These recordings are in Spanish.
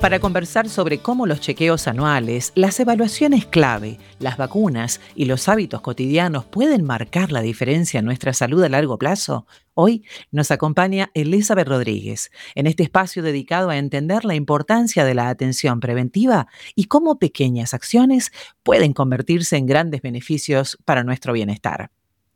para conversar sobre cómo los chequeos anuales, las evaluaciones clave, las vacunas y los hábitos cotidianos pueden marcar la diferencia en nuestra salud a largo plazo. Hoy nos acompaña Elizabeth Rodríguez en este espacio dedicado a entender la importancia de la atención preventiva y cómo pequeñas acciones pueden convertirse en grandes beneficios para nuestro bienestar.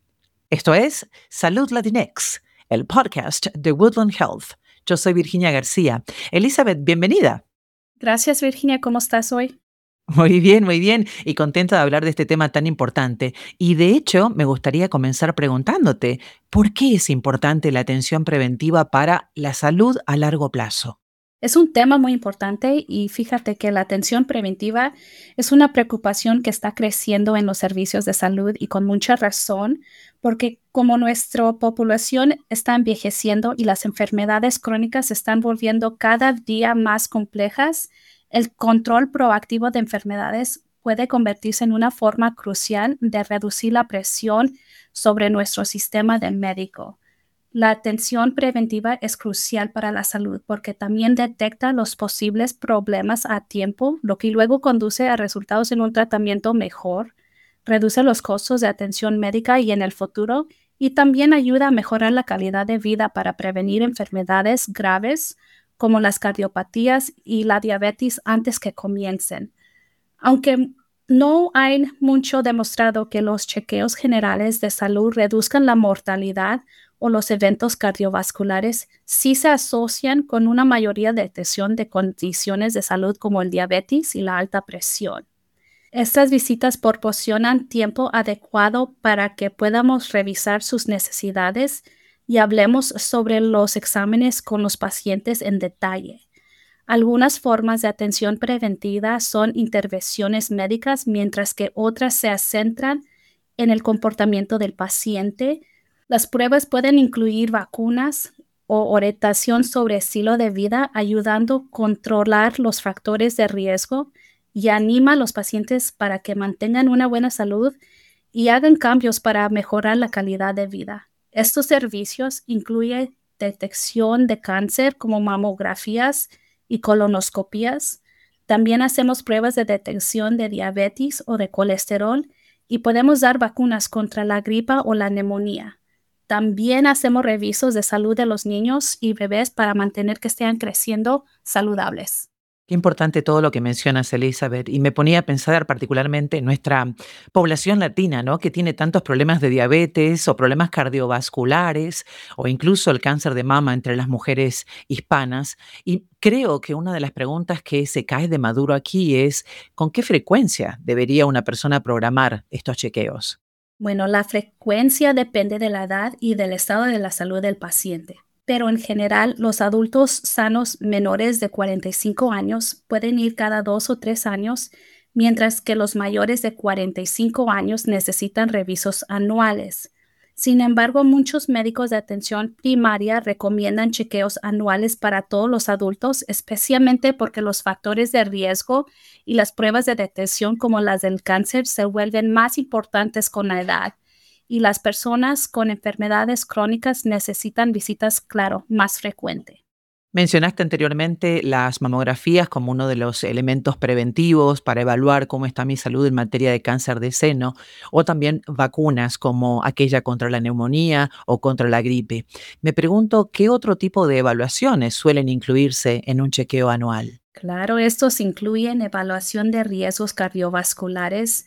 Esto es Salud Latinx, el podcast de Woodland Health. Yo soy Virginia García. Elizabeth, bienvenida. Gracias, Virginia. ¿Cómo estás hoy? Muy bien, y contenta de hablar de este tema tan importante. Y de hecho, me gustaría comenzar preguntándote, ¿por qué es importante la atención preventiva para la salud a largo plazo? Es un tema muy importante y fíjate que la atención preventiva es una preocupación que está creciendo en los servicios de salud y con mucha razón, porque como nuestra población está envejeciendo y las enfermedades crónicas se están volviendo cada día más complejas, el control proactivo de enfermedades puede convertirse en una forma crucial de reducir la presión sobre nuestro sistema de médico. La atención preventiva es crucial para la salud porque también detecta los posibles problemas a tiempo, lo que luego conduce a resultados en un tratamiento mejor, reduce los costos de atención médica y en el futuro, y también ayuda a mejorar la calidad de vida para prevenir enfermedades graves como las cardiopatías y la diabetes antes que comiencen. Aunque no hay mucho demostrado que los chequeos generales de salud reduzcan la mortalidad o los eventos cardiovasculares, sí se asocian con una mayoría de detección de condiciones de salud como el diabetes y la alta presión. Estas visitas proporcionan tiempo adecuado para que podamos revisar sus necesidades y hablemos sobre los exámenes con los pacientes en detalle. Algunas formas de atención preventiva son intervenciones médicas, mientras que otras se centran en el comportamiento del paciente. Las pruebas pueden incluir vacunas o orientación sobre estilo de vida, ayudando a controlar los factores de riesgo y anima a los pacientes para que mantengan una buena salud y hagan cambios para mejorar la calidad de vida. Estos servicios incluyen detección de cáncer como mamografías y colonoscopías. También hacemos pruebas de detección de diabetes o de colesterol y podemos dar vacunas contra la gripa o la neumonía. También hacemos revisos de salud de los niños y bebés para mantener que estén creciendo saludables. Qué importante todo lo que mencionas, Elizabeth, y me ponía a pensar particularmente en nuestra población latina, ¿no? Que tiene tantos problemas de diabetes o problemas cardiovasculares o incluso el cáncer de mama entre las mujeres hispanas. Y creo que una de las preguntas que se cae de maduro aquí es, ¿con qué frecuencia debería una persona programar estos chequeos? Bueno, la frecuencia depende de la edad y del estado de la salud del paciente, pero en general los adultos sanos menores de 45 años pueden ir cada 2 o 3 años, mientras que los mayores de 45 años necesitan revisos anuales. Sin embargo, muchos médicos de atención primaria recomiendan chequeos anuales para todos los adultos, especialmente porque los factores de riesgo y las pruebas de detección como las del cáncer se vuelven más importantes con la edad y las personas con enfermedades crónicas necesitan visitas, claro, más frecuentes. Mencionaste anteriormente las mamografías como uno de los elementos preventivos para evaluar cómo está mi salud en materia de cáncer de seno, o también vacunas como aquella contra la neumonía o contra la gripe. Me pregunto qué otro tipo de evaluaciones suelen incluirse en un chequeo anual. Claro, estos incluyen evaluación de riesgos cardiovasculares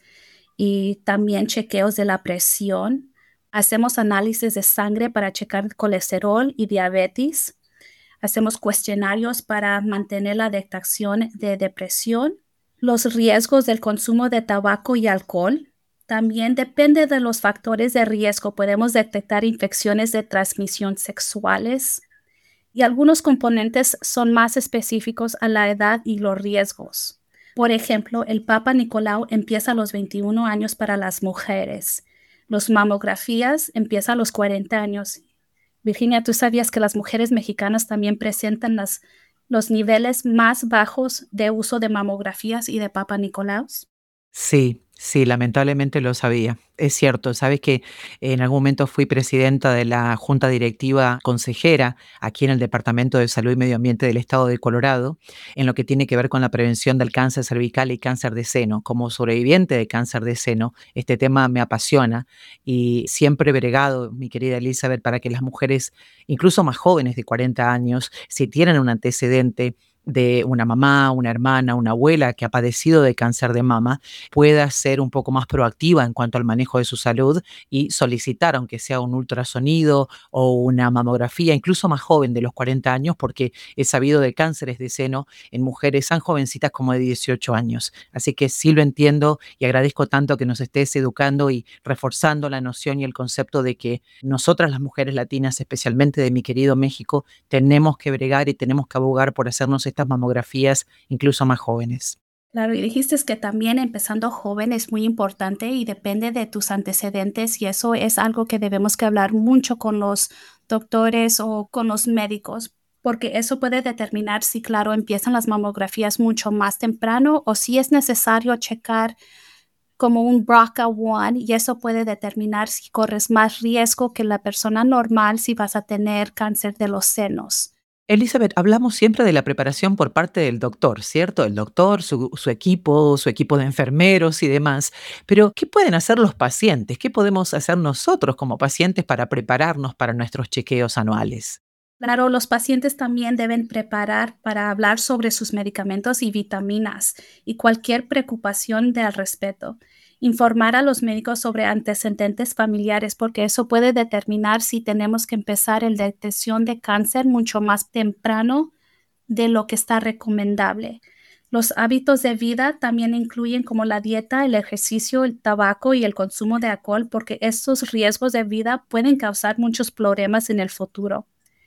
y también chequeos de la presión. Hacemos análisis de sangre para checar colesterol y diabetes. Hacemos cuestionarios para mantener la detección de depresión, los riesgos del consumo de tabaco y alcohol. También depende de los factores de riesgo. Podemos detectar infecciones de transmisión sexuales y algunos componentes son más específicos a la edad y los riesgos. Por ejemplo, el Papa Nicolau empieza a los 21 años para las mujeres. Los mamografías empiezan a los 40 años. Virginia, ¿tú sabías que las mujeres mexicanas también presentan los niveles más bajos de uso de mamografías y de Papa Nicolaus? Sí, Sí, lamentablemente lo sabía. Es cierto, sabes que en algún momento fui presidenta de la junta directiva consejera aquí en el Departamento de Salud y Medio Ambiente del Estado de Colorado, en lo que tiene que ver con la prevención del cáncer cervical y cáncer de seno. Como sobreviviente de cáncer de seno, este tema me apasiona y siempre he bregado, mi querida Elizabeth, para que las mujeres, incluso más jóvenes de 40 años, si tienen un antecedente de una mamá, una hermana, una abuela que ha padecido de cáncer de mama, pueda ser un poco más proactiva en cuanto al manejo de su salud y solicitar, aunque sea un ultrasonido o una mamografía, incluso más joven de los 40 años, porque he sabido de cánceres de seno en mujeres tan jovencitas como de 18 años. Así que sí lo entiendo y agradezco tanto que nos estés educando y reforzando la noción y el concepto de que nosotras las mujeres latinas, especialmente de mi querido México, tenemos que bregar y tenemos que abogar por hacernos estas mamografías incluso más jóvenes. Claro, y dijiste que también empezando joven es muy importante y depende de tus antecedentes y eso es algo que debemos que hablar mucho con los doctores o con los médicos, porque eso puede determinar si, claro, empiezan las mamografías mucho más temprano o si es necesario checar como un BRCA1 y eso puede determinar si corres más riesgo que la persona normal si vas a tener cáncer de los senos. Elizabeth, hablamos siempre de la preparación por parte del doctor, ¿cierto? El doctor, su equipo de enfermeros y demás. Pero, ¿qué pueden hacer los pacientes? ¿Qué podemos hacer nosotros como pacientes para prepararnos para nuestros chequeos anuales? Claro, los pacientes también deben preparar para hablar sobre sus medicamentos y vitaminas y cualquier preocupación del respeto. Informar a los médicos sobre antecedentes familiares porque eso puede determinar si tenemos que empezar el detección de cáncer mucho más temprano de lo que está recomendable. Los hábitos de vida también incluyen como la dieta, el ejercicio, el tabaco y el consumo de alcohol porque estos riesgos de vida pueden causar muchos problemas en el futuro.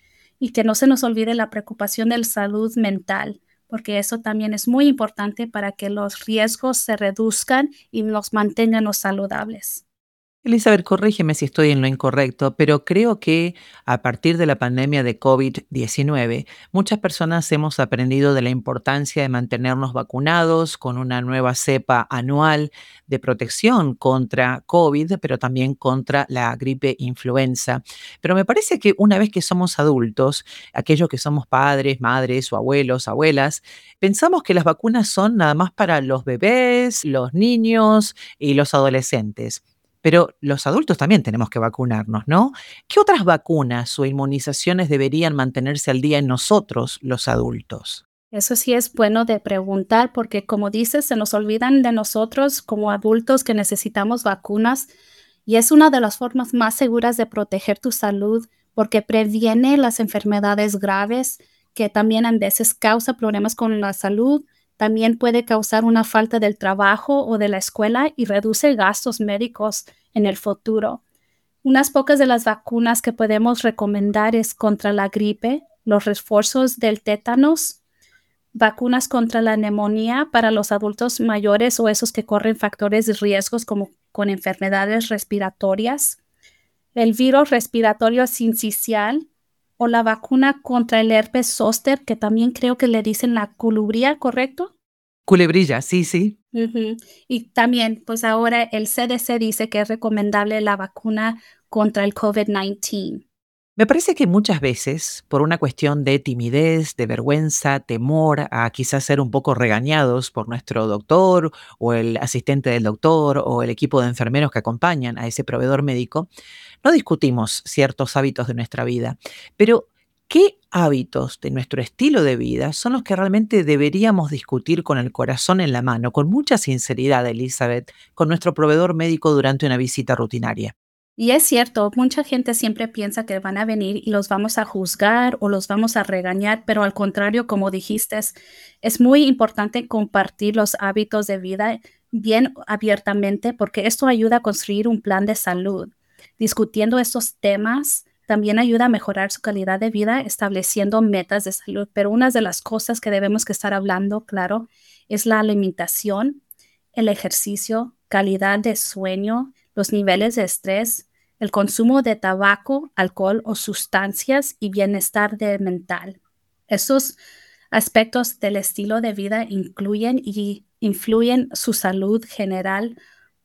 Y que no se nos olvide la preocupación de la salud mental, porque eso también es muy importante para que los riesgos se reduzcan y nos mantengan saludables. Elizabeth, corrígeme si estoy en lo incorrecto, pero creo que a partir de la pandemia de COVID-19, muchas personas hemos aprendido de la importancia de mantenernos vacunados con una nueva cepa anual de protección contra COVID, pero también contra la gripe influenza. Pero me parece que una vez que somos adultos, aquellos que somos padres, madres o abuelos, abuelas, pensamos que las vacunas son nada más para los bebés, los niños y los adolescentes. Pero los adultos también tenemos que vacunarnos, ¿no? ¿Qué otras vacunas o inmunizaciones deberían mantenerse al día en nosotros, los adultos? Eso sí es bueno de preguntar porque como dices, se nos olvidan de nosotros como adultos que necesitamos vacunas y es una de las formas más seguras de proteger tu salud porque previene las enfermedades graves que también a veces causa problemas con la salud. También puede causar una falta del trabajo o de la escuela y reduce gastos médicos en el futuro. Unas pocas de las vacunas que podemos recomendar es contra la gripe, los refuerzos del tétanos, vacunas contra la neumonía para los adultos mayores o esos que corren factores de riesgos como con enfermedades respiratorias, el virus respiratorio sincicial o la vacuna contra el herpes zóster, que también creo que le dicen la colubría, ¿correcto? Culebrilla, sí, sí. Ujú. Y también, pues ahora el CDC dice que es recomendable la vacuna contra el COVID-19. Me parece que muchas veces, por una cuestión de timidez, de vergüenza, temor a quizás ser un poco regañados por nuestro doctor o el asistente del doctor o el equipo de enfermeros que acompañan a ese proveedor médico, no discutimos ciertos hábitos de nuestra vida. Pero, ¿qué hábitos de nuestro estilo de vida son los que realmente deberíamos discutir con el corazón en la mano, con mucha sinceridad, Elizabeth, con nuestro proveedor médico durante una visita rutinaria? Y es cierto, mucha gente siempre piensa que van a venir y los vamos a juzgar o los vamos a regañar, pero al contrario, como dijiste, es muy importante compartir los hábitos de vida bien abiertamente porque esto ayuda a construir un plan de salud. Discutiendo estos temas también ayuda a mejorar su calidad de vida, estableciendo metas de salud. Pero una de las cosas que debemos que estar hablando, claro, es la alimentación, el ejercicio, calidad de sueño, los niveles de estrés, el consumo de tabaco, alcohol o sustancias y bienestar mental. Estos aspectos del estilo de vida incluyen y influyen su salud general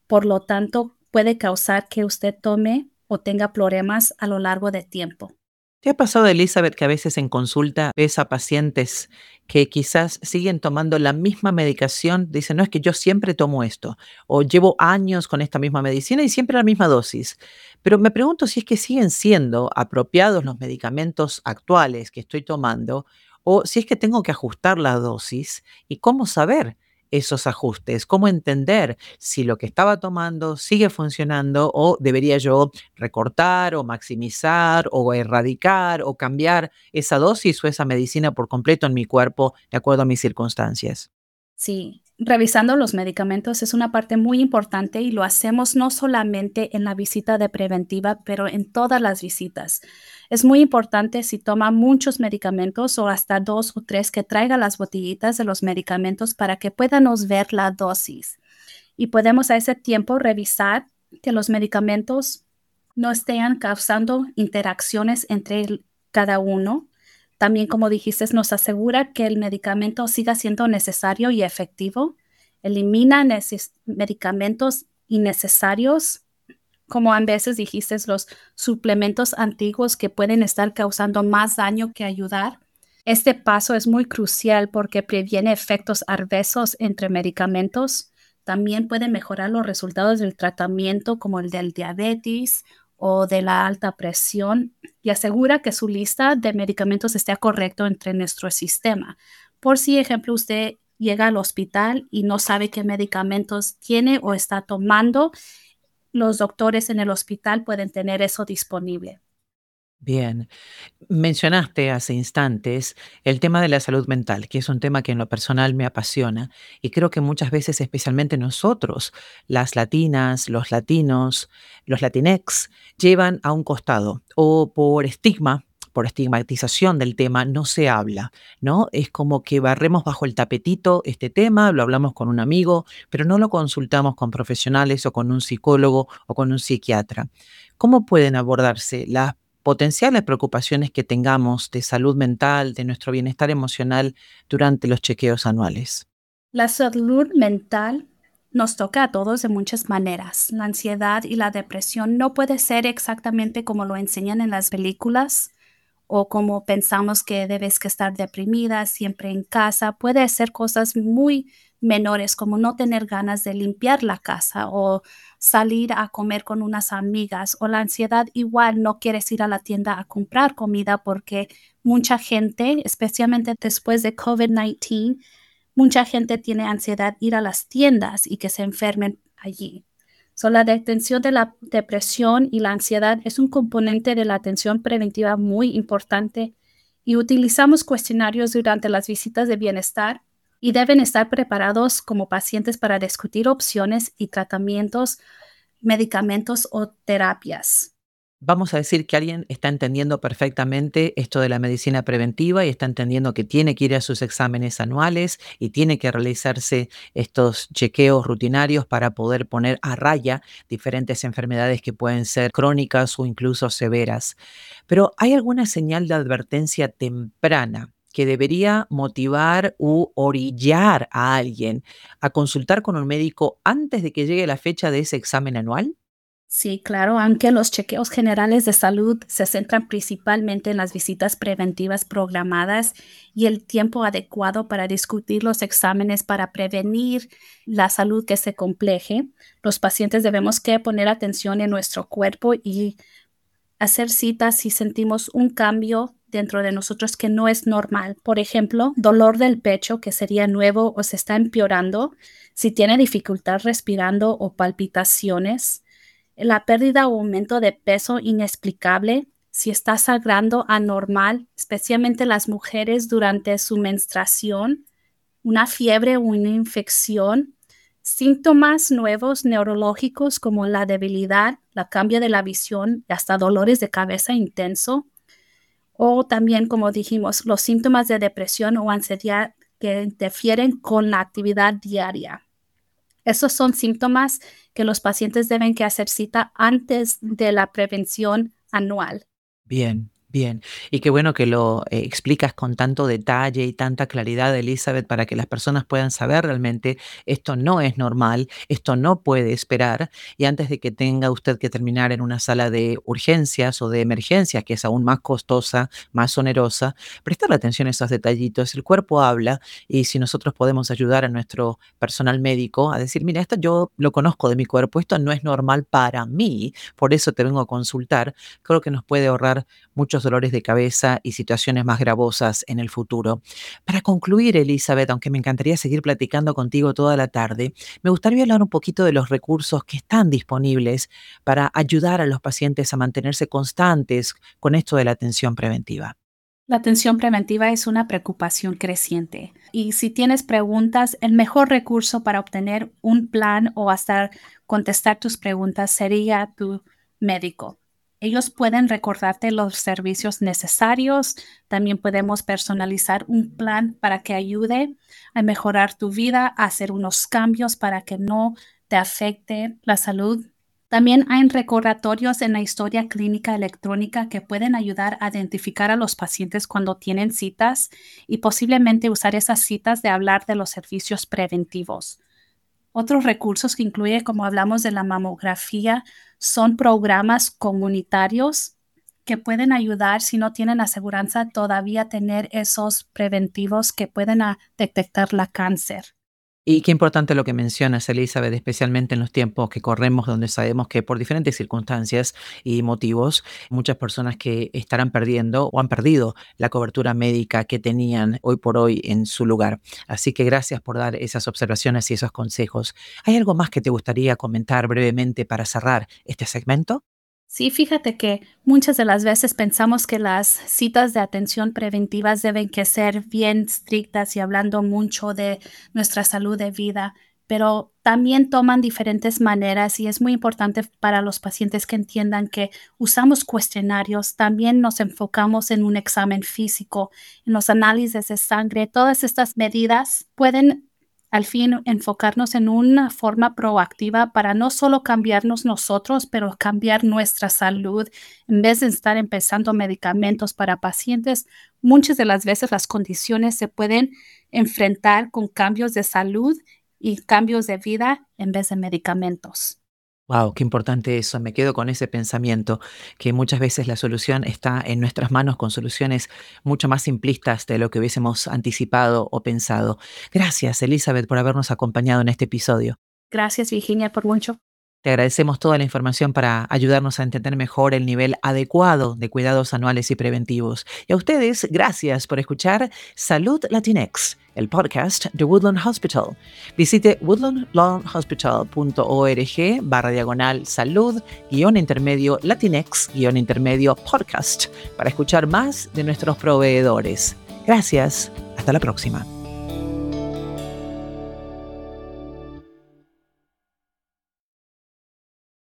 Por lo tanto, puede causar que usted tome o tenga problemas a lo largo de tiempo. ¿Te ha pasado, Elizabeth, que a veces en consulta ves a pacientes que quizás siguen tomando la misma medicación? Dicen, no, es que yo siempre tomo esto, o llevo años con esta misma medicina y siempre la misma dosis. Pero me pregunto si es que siguen siendo apropiados los medicamentos actuales que estoy tomando, o si es que tengo que ajustar la dosis y cómo saber esos ajustes, cómo entender si lo que estaba tomando sigue funcionando o debería yo recortar o maximizar o erradicar o cambiar esa dosis o esa medicina por completo en mi cuerpo de acuerdo a mis circunstancias. Sí, revisando los medicamentos es una parte muy importante y lo hacemos no solamente en la visita de preventiva, pero en todas las visitas. Es muy importante si toma muchos medicamentos o hasta 2 o 3 que traiga las botellitas de los medicamentos para que podamos ver la dosis. Y podemos a ese tiempo revisar que los medicamentos no estén causando interacciones entre cada uno. También, como dijiste, nos asegura que el medicamento siga siendo necesario y efectivo. Elimina medicamentos innecesarios, como a veces dijiste, los suplementos antiguos que pueden estar causando más daño que ayudar. Este paso es muy crucial porque previene efectos adversos entre medicamentos. También puede mejorar los resultados del tratamiento como el del diabetes o de la alta presión y asegura que su lista de medicamentos esté correcto entre nuestro sistema. Por si, ejemplo, usted llega al hospital y no sabe qué medicamentos tiene o está tomando, los doctores en el hospital pueden tener eso disponible. Bien, mencionaste hace instantes el tema de la salud mental, que es un tema que en lo personal me apasiona y creo que muchas veces, especialmente nosotros, las latinas, los latinos, los latinex, llevan a un costado o por estigma, por estigmatización del tema, no se habla, ¿no? Es como que barremos bajo el tapetito este tema, lo hablamos con un amigo, pero no lo consultamos con profesionales o con un psicólogo o con un psiquiatra. ¿Cómo pueden abordarse las potenciales preocupaciones que tengamos de salud mental, de nuestro bienestar emocional durante los chequeos anuales? La salud mental nos toca a todos de muchas maneras. La ansiedad y la depresión no puede ser exactamente como lo enseñan en las películas o como pensamos que debes que estar deprimida siempre en casa. Puede ser cosas muy menores como no tener ganas de limpiar la casa o salir a comer con unas amigas, o la ansiedad igual no quieres ir a la tienda a comprar comida porque mucha gente, especialmente después de COVID-19, mucha gente tiene ansiedad ir a las tiendas y que se enfermen allí. La detención de la depresión y la ansiedad es un componente de la atención preventiva muy importante y utilizamos cuestionarios durante las visitas de bienestar y deben estar preparados como pacientes para discutir opciones y tratamientos, medicamentos o terapias. Vamos a decir que alguien está entendiendo perfectamente esto de la medicina preventiva y está entendiendo que tiene que ir a sus exámenes anuales y tiene que realizarse estos chequeos rutinarios para poder poner a raya diferentes enfermedades que pueden ser crónicas o incluso severas. Pero ¿hay alguna señal de advertencia temprana que debería motivar u orillar a alguien a consultar con un médico antes de que llegue la fecha de ese examen anual? Sí, claro, aunque los chequeos generales de salud se centran principalmente en las visitas preventivas programadas y el tiempo adecuado para discutir los exámenes para prevenir la salud que se compleje, los pacientes debemos que poner atención en nuestro cuerpo y hacer citas si sentimos un cambio dentro de nosotros que no es normal. Por ejemplo, dolor del pecho que sería nuevo o se está empeorando, si tiene dificultad respirando o palpitaciones, la pérdida o aumento de peso inexplicable, si está sangrando anormal, especialmente las mujeres durante su menstruación, una fiebre o una infección, síntomas nuevos neurológicos como la debilidad, la cambio de la visión y hasta dolores de cabeza intenso, o también, como dijimos, los síntomas de depresión o ansiedad que interfieren con la actividad diaria. Esos son síntomas que los pacientes deben que hacer cita antes de la prevención anual. Bien. Bien, y qué bueno que lo explicas con tanto detalle y tanta claridad, Elizabeth, para que las personas puedan saber realmente esto no es normal, esto no puede esperar, y antes de que tenga usted que terminar en una sala de urgencias o de emergencias, que es aún más costosa, más onerosa, prestar atención a esos detallitos. El cuerpo habla y si nosotros podemos ayudar a nuestro personal médico a decir, mira, esto yo lo conozco de mi cuerpo, esto no es normal para mí, por eso te vengo a consultar, creo que nos puede ahorrar muchos dolores de cabeza y situaciones más gravosas en el futuro. Para concluir, Elizabeth, aunque me encantaría seguir platicando contigo toda la tarde, me gustaría hablar un poquito de los recursos que están disponibles para ayudar a los pacientes a mantenerse constantes con esto de la atención preventiva. La atención preventiva es una preocupación creciente y si tienes preguntas, el mejor recurso para obtener un plan o hasta contestar tus preguntas sería tu médico. Ellos pueden recordarte los servicios necesarios. También podemos personalizar un plan para que ayude a mejorar tu vida, a hacer unos cambios para que no te afecte la salud. También hay recordatorios en la historia clínica electrónica que pueden ayudar a identificar a los pacientes cuando tienen citas y posiblemente usar esas citas de hablar de los servicios preventivos. Otros recursos que incluye, como hablamos de la mamografía, son programas comunitarios que pueden ayudar si no tienen aseguranza todavía tener esos preventivos que pueden detectar la cáncer. Y qué importante lo que mencionas, Elizabeth, especialmente en los tiempos que corremos, donde sabemos que por diferentes circunstancias y motivos, muchas personas que estarán perdiendo o han perdido la cobertura médica que tenían hoy por hoy en su lugar. Así que gracias por dar esas observaciones y esos consejos. ¿Hay algo más que te gustaría comentar brevemente para cerrar este segmento? Sí, fíjate que muchas de las veces pensamos que las citas de atención preventivas deben que ser bien estrictas y hablando mucho de nuestra salud de vida, pero también toman diferentes maneras y es muy importante para los pacientes que entiendan que usamos cuestionarios, también nos enfocamos en un examen físico, en los análisis de sangre, todas estas medidas pueden al fin enfocarnos en una forma proactiva para no solo cambiarnos nosotros, pero cambiar nuestra salud. En vez de estar empezando medicamentos para pacientes, muchas de las veces las condiciones se pueden enfrentar con cambios de salud y cambios de vida en vez de medicamentos. Wow, qué importante eso. Me quedo con ese pensamiento, que muchas veces la solución está en nuestras manos con soluciones mucho más simplistas de lo que hubiésemos anticipado o pensado. Gracias, Elizabeth, por habernos acompañado en este episodio. Gracias, Virginia, por mucho. Te agradecemos toda la información para ayudarnos a entender mejor el nivel adecuado de cuidados anuales y preventivos. Y a ustedes, gracias por escuchar Salud Latinx, el podcast de Woodland Hospital. Visite woodlandlawnhospital.org/salud-intermedio Latinx-podcast para escuchar más de nuestros proveedores. Gracias. Hasta la próxima.